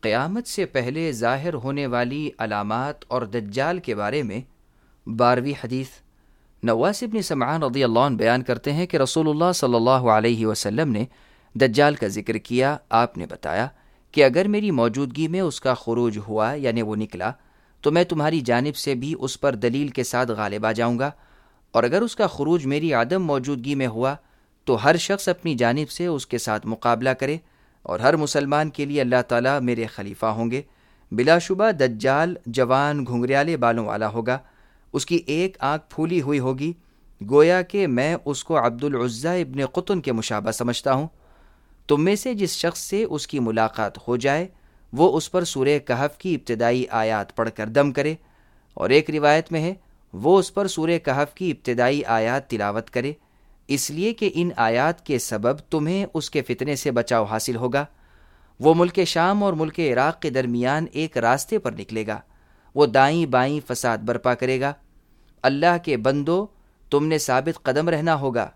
قیامت سے پہلے ظاہر ہونے والی علامات اور دجال کے بارے میں 12ویں حدیث۔ نواس بن سمعان رضی اللہ عنہ بیان کرتے ہیں کہ رسول اللہ صلی اللہ علیہ وسلم نے دجال کا ذکر کیا۔ آپ نے بتایا کہ اگر میری موجودگی میں اس کا خروج ہوا یعنی وہ نکلا تو میں تمہاری جانب سے بھی اس پر دلیل کے ساتھ غالب آ جاؤں گا، اور اگر اس کا خروج میری عدم موجودگی میں ہوا تو ہر شخص اپنی جانب سے اس کے ساتھ مقابلہ کرے، اور ہر مسلمان کے لیے اللہ تعالیٰ میرے خلیفہ ہوں گے۔ بلا شبہ دجال جوان گھنگریالے بالوں والا ہوگا، اس کی ایک آنکھ پھولی ہوئی ہوگی، گویا کہ میں اس کو عبد العزیٰ ابن قطن کے مشابہ سمجھتا ہوں۔ تم میں سے جس شخص سے اس کی ملاقات ہو جائے وہ اس پر سورہ کہف کی ابتدائی آیات پڑھ کر دم کرے، اور ایک روایت میں ہے وہ اس پر سورہ کہف کی ابتدائی آیات تلاوت کرے، اس لیے کہ ان آیات کے سبب تمہیں اس کے فتنے سے بچاؤ حاصل ہوگا۔ وہ ملک شام اور ملک عراق کے درمیان ایک راستے پر نکلے گا، وہ دائیں بائیں فساد برپا کرے گا۔ اللہ کے بندو، تم نے ثابت قدم رہنا ہوگا۔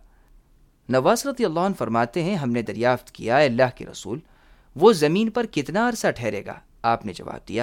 نواس رضی اللہ عنہ فرماتے ہیں ہم نے دریافت کیا اے اللہ کے رسول، وہ زمین پر کتنا عرصہ ٹھہرے گا؟ آپ نے جواب دیا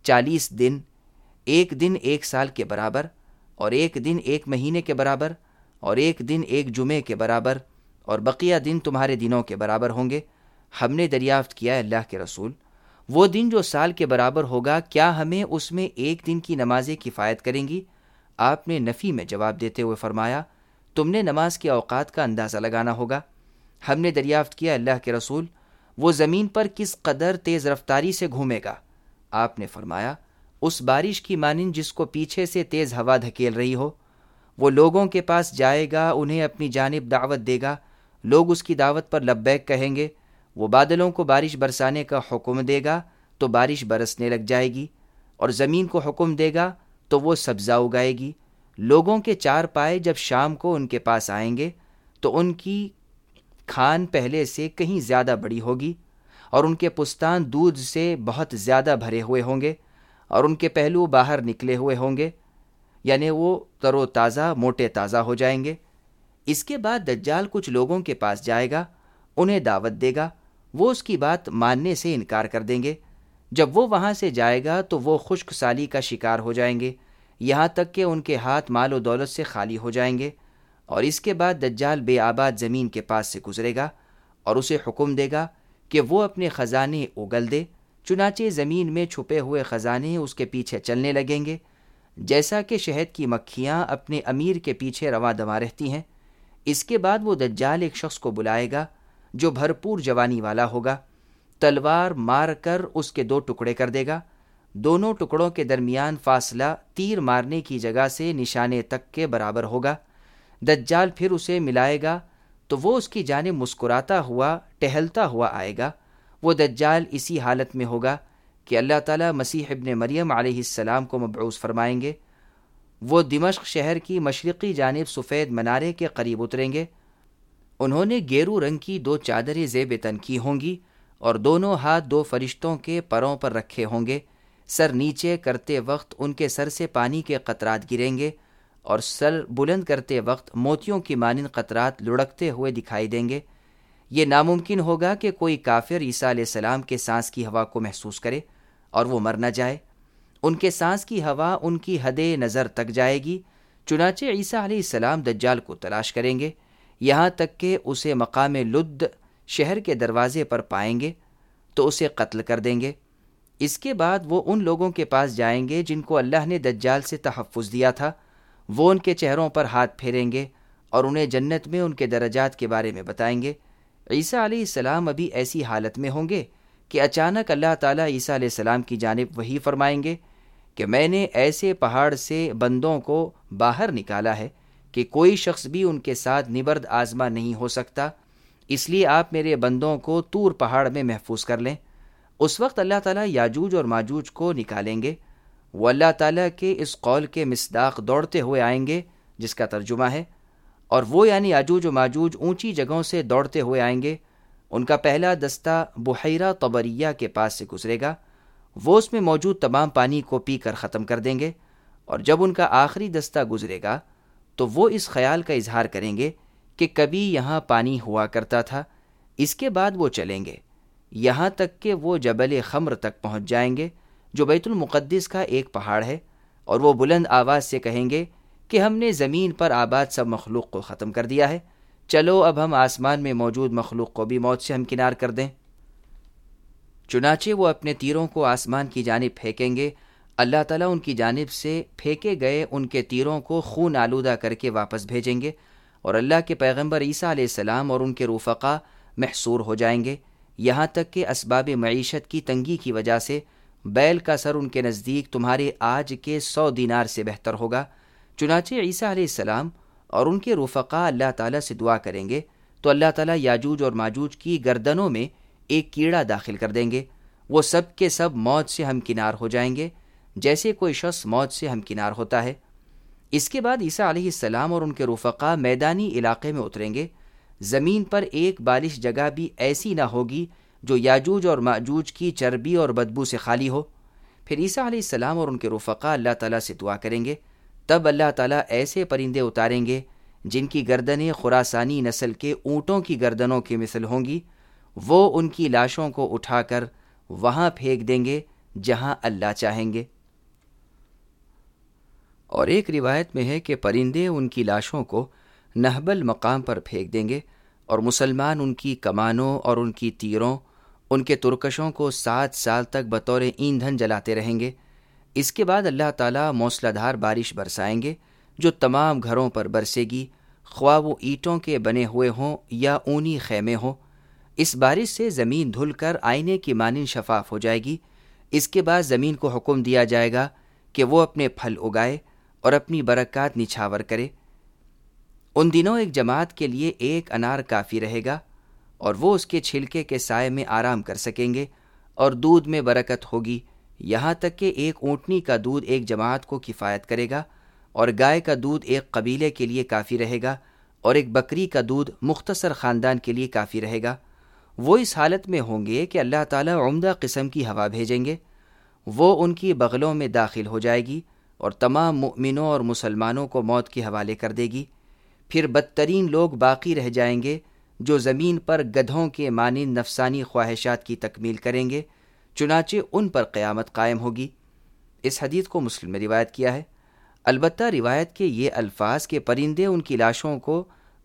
40 دن، ایک دن 1 سال کے برابر، اور ایک دن 1 مہینے کے برابر، اور ایک دن 1 جمعے کے برابر، اور بقیہ دن تمہارے دنوں کے برابر ہوں گے۔ ہم نے دریافت کیا اے اللہ کے رسول، وہ دن جو سال کے برابر ہوگا کیا ہمیں اس میں ایک دن کی نمازیں کفایت کریں گی؟ آپ نے نفی میں جواب دیتے ہوئے فرمایا تم نے نماز کے اوقات کا اندازہ لگانا ہوگا۔ ہم نے دریافت کیا اللہ کے رسول، وہ زمین پر کس قدر تیز رفتاری سے گھومے گا؟ آپ نے فرمایا اس بارش کی مانند جس کو پیچھے سے تیز ہوا دھکیل رہی ہو۔ وہ لوگوں کے پاس جائے گا، انہیں اپنی جانب دعوت دے گا، لوگ اس کی دعوت پر لبیک کہیں گے۔ وہ بادلوں کو بارش برسانے کا حکم دے گا تو بارش برسنے لگ جائے گی، اور زمین کو حکم دے گا تو وہ سبزہ اگائے گی۔ لوگوں کے 4 پائے جب شام کو ان کے پاس آئیں گے تو ان کی کھان پہلے سے کہیں زیادہ بڑی ہوگی، اور ان کے پستان دودھ سے بہت زیادہ بھرے ہوئے ہوں گے، اور ان کے پہلو باہر نکلے ہوئے ہوں گے، یعنی وہ تر و تازہ موٹے تازہ ہو جائیں گے۔ اس کے بعد دجال کچھ لوگوں کے پاس جائے گا، انہیں دعوت دے گا، وہ اس کی بات ماننے سے انکار کر دیں گے۔ جب وہ وہاں سے جائے گا تو وہ خشک سالی کا شکار ہو جائیں گے، یہاں تک کہ ان کے ہاتھ مال و دولت سے خالی ہو جائیں گے۔ اور اس کے بعد دجال بے آباد زمین کے پاس سے گزرے گا، اور اسے حکم دے گا کہ وہ اپنے خزانے اگل دے، چنانچہ زمین میں چھپے ہوئے خزانے اس کے پیچھے چلنے لگیں گے، جیسا کہ شہد کی مکھیاں اپنے امیر کے پیچھے رواں دواں رہتی ہیں۔ اس کے بعد وہ دجال ایک شخص کو بلائے گا جو بھرپور جوانی والا ہوگا، تلوار مار کر اس کے 2 ٹکڑے کر دے گا، دونوں ٹکڑوں کے درمیان فاصلہ تیر مارنے کی جگہ سے نشانے تک کے برابر ہوگا۔ دجال پھر اسے ملائے گا تو وہ اس کی جانب مسکراتا ہوا ٹہلتا ہوا آئے گا۔ وہ دجال اسی حالت میں ہوگا کہ اللہ تعالیٰ مسیح ابن مریم علیہ السلام کو مبعوث فرمائیں گے۔ وہ دمشق شہر کی مشرقی جانب سفید منارے کے قریب اتریں گے۔ انہوں نے گیرو رنگ کی 2 چادریں زیب تن کی ہوں گی، اور دونوں ہاتھ 2 فرشتوں کے پروں پر رکھے ہوں گے۔ سر نیچے کرتے وقت ان کے سر سے پانی کے قطرات گریں گے، اور سر بلند کرتے وقت موتیوں کی مانند قطرات لڑکتے ہوئے دکھائی دیں گے۔ یہ ناممکن ہوگا کہ کوئی کافر عیسیٰ علیہ السلام کے سانس کی ہوا کو محسوس کرے اور وہ مر نہ جائے۔ ان کے سانس کی ہوا ان کی حد نظر تک جائے گی، چنانچہ عیسیٰ علیہ السلام دجال کو تلاش کریں گے، یہاں تک کہ اسے مقام لد شہر کے دروازے پر پائیں گے تو اسے قتل کر دیں گے۔ اس کے بعد وہ ان لوگوں کے پاس جائیں گے جن کو اللہ نے دجال سے تحفظ دیا تھا، وہ ان کے چہروں پر ہاتھ پھیریں گے اور انہیں جنت میں ان کے درجات کے بارے میں بتائیں گے۔ عیسیٰ علیہ السلام ابھی ایسی حالت میں ہوں گے کہ اچانک اللہ تعالیٰ عیسیٰ علیہ السلام کی جانب وحی فرمائیں گے کہ میں نے ایسے پہاڑ سے بندوں کو باہر نکالا ہے کہ کوئی شخص بھی ان کے ساتھ نبرد آزما نہیں ہو سکتا، اس لیے آپ میرے بندوں کو طور پہاڑ میں محفوظ کر لیں۔ اس وقت اللہ تعالیٰ یاجوج اور ماجوج کو نکالیں گے۔ وہ اللہ تعالیٰ کے اس قول کے مصداق دوڑتے ہوئے آئیں گے جس کا ترجمہ ہے، اور وہ یعنی یاجوج و ماجوج اونچی جگہوں سے دوڑتے ہوئے آئیں گے۔ ان کا پہلا دستہ بحیرہ طبریہ کے پاس سے گزرے گا، وہ اس میں موجود تمام پانی کو پی کر ختم کر دیں گے، اور جب ان کا آخری دستہ گزرے گا تو وہ اس خیال کا اظہار کریں گے کہ کبھی یہاں پانی ہوا کرتا تھا۔ اس کے بعد وہ چلیں گے، یہاں تک کہ وہ جبل خمر تک پہنچ جائیں گے جو بیت المقدس کا ایک پہاڑ ہے، اور وہ بلند آواز سے کہیں گے کہ ہم نے زمین پر آباد سب مخلوق کو ختم کر دیا ہے، چلو اب ہم آسمان میں موجود مخلوق کو بھی موت سے ہمکنار کر دیں۔ چنانچہ وہ اپنے تیروں کو آسمان کی جانب پھینکیں گے، اللہ تعالیٰ ان کی جانب سے پھینکے گئے ان کے تیروں کو خون آلودہ کر کے واپس بھیجیں گے، اور اللہ کے پیغمبر عیسیٰ علیہ السلام اور ان کے رفقا محصور ہو جائیں گے، یہاں تک کہ اسباب معیشت کی تنگی کی وجہ سے بیل کا سر ان کے نزدیک تمہارے آج کے 100 دینار سے بہتر ہوگا۔ چنانچہ عیسیٰ علیہ السلام اور ان کے رفقا اللہ تعالیٰ سے دعا کریں گے تو اللہ تعالیٰ یاجوج اور ماجوج کی گردنوں میں ایک کیڑا داخل کر دیں گے، وہ سب کے سب موت سے ہمکنار ہو جائیں گے جیسے کوئی شخص موت سے ہمکنار ہوتا ہے۔ اس کے بعد عیسیٰ علیہ السلام اور ان کے رفقا میدانی علاقے میں اتریں گے، زمین پر ایک بالش جگہ بھی ایسی نہ ہوگی جو یاجوج اور ماجوج کی چربی اور بدبو سے خالی ہو۔ پھر عیسیٰ علیہ السلام اور ان کے رفقا اللہ تعالیٰ سے دعا کریں گے، تب اللہ تعالیٰ ایسے پرندے اتاریں گے جن کی گردنیں خراسانی نسل کے اونٹوں کی گردنوں کی مثل ہوں گی، وہ ان کی لاشوں کو اٹھا کر وہاں پھینک دیں گے جہاں اللہ چاہیں گے۔ اور ایک روایت میں ہے کہ پرندے ان کی لاشوں کو نہبل مقام پر پھینک دیں گے، اور مسلمان ان کی کمانوں اور ان کی تیروں، ان کے ترکشوں کو 7 سال تک بطور ایندھن جلاتے رہیں گے۔ اس کے بعد اللہ تعالیٰ موسلا دھار بارش برسائیں گے جو تمام گھروں پر برسے گی، خواہ وہ اینٹوں کے بنے ہوئے ہوں یا اونی خیمے ہوں۔ اس بارش سے زمین دھل کر آئینے کی مانند شفاف ہو جائے گی۔ اس کے بعد زمین کو حکم دیا جائے گا کہ وہ اپنے پھل اگائے اور اپنی برکات نچھاور کرے۔ ان دنوں ایک جماعت کے لیے ایک انار کافی رہے گا، اور وہ اس کے چھلکے کے سائے میں آرام کر سکیں گے، اور دودھ میں برکت ہوگی، یہاں تک کہ ایک اونٹنی کا دودھ ایک جماعت کو کفایت کرے گا، اور گائے کا دودھ ایک قبیلے کے لیے کافی رہے گا، اور ایک بکری کا دودھ مختصر خاندان کے لیے کافی رہے گا۔ وہ اس حالت میں ہوں گے کہ اللہ تعالیٰ عمدہ قسم کی ہوا بھیجیں گے، وہ ان کی بغلوں میں داخل ہو جائے گی اور تمام مؤمنوں اور مسلمانوں کو موت کے حوالے کر دے گی۔ پھر بدترین لوگ باقی رہ جائیں گے جو زمین پر گدھوں کے مانند نفسانی خواہشات کی تکمیل کریں گے، چنانچہ ان پر قیامت قائم ہوگی۔ اس حدیث کو مسلم میں روایت کیا ہے۔ البتہ روایت کے یہ الفاظ کہ پرندے ان کی لاشوں کو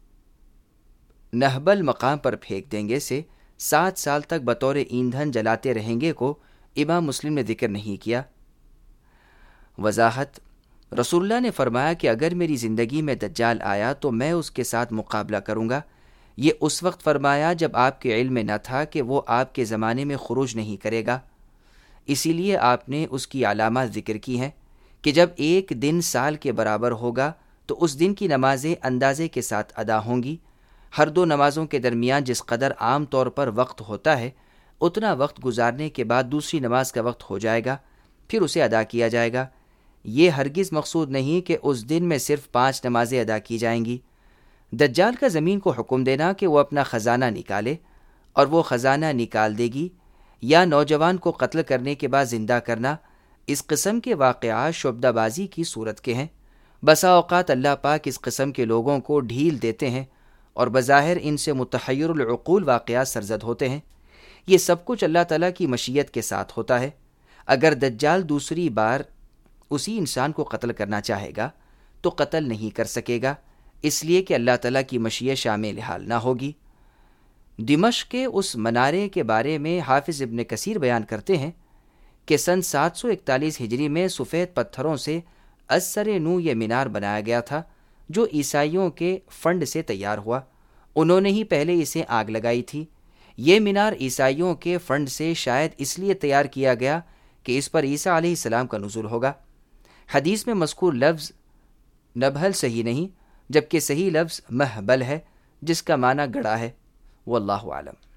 نہبل مقام پر پھینک دیں گے سے 7 سال تک بطور ایندھن جلاتے رہیں گے کو امام مسلم نے ذکر نہیں کیا۔ وضاحت: رسول اللہ نے فرمایا کہ اگر میری زندگی میں دجال آیا تو میں اس کے ساتھ مقابلہ کروں گا۔ یہ اس وقت فرمایا جب آپ کے علم میں نہ تھا کہ وہ آپ کے زمانے میں خروج نہیں کرے گا، اسی لیے آپ نے اس کی علامات ذکر کی ہیں کہ جب ایک دن سال کے برابر ہوگا تو اس دن کی نمازیں اندازے کے ساتھ ادا ہوں گی۔ ہر 2 نمازوں کے درمیان جس قدر عام طور پر وقت ہوتا ہے اتنا وقت گزارنے کے بعد دوسری نماز کا وقت ہو جائے گا، پھر اسے ادا کیا جائے گا۔ یہ ہرگز مقصود نہیں کہ اس دن میں صرف 5 نمازیں ادا کی جائیں گی۔ دجال کا زمین کو حکم دینا کہ وہ اپنا خزانہ نکالے، اور وہ خزانہ نکال دے گی، یا نوجوان کو قتل کرنے کے بعد زندہ کرنا، اس قسم کے واقعات شعبدہ بازی کی صورت کے ہیں۔ بسا اوقات اللہ پاک اس قسم کے لوگوں کو ڈھیل دیتے ہیں اور بظاہر ان سے متحیر العقول واقعات سرزد ہوتے ہیں۔ یہ سب کچھ اللہ تعالیٰ کی مشیت کے ساتھ ہوتا ہے۔ اگر دجال دوسری بار اسی انسان کو قتل کرنا چاہے گا تو قتل نہیں کر سکے گا، اس لیے کہ اللہ تعالیٰ کی مشیت شامل حال نہ ہوگی۔ دمشق کے اس منارے کے بارے میں حافظ ابن کثیر بیان کرتے ہیں کہ سن 741 ہجری میں سفید پتھروں سے ازسر نو یہ مینار بنایا گیا تھا جو عیسائیوں کے فنڈ سے تیار ہوا۔ انہوں نے ہی پہلے اسے آگ لگائی تھی۔ یہ مینار عیسائیوں کے فنڈ سے شاید اس لیے تیار کیا گیا کہ اس پر عیسیٰ علیہ السلام کا نزول ہوگا۔ حدیث میں مذکور لفظ نبھل صحیح نہیں، جبکہ صحیح لفظ مہبل ہے جس کا معنی گڑھا ہے۔ واللہ اعلم۔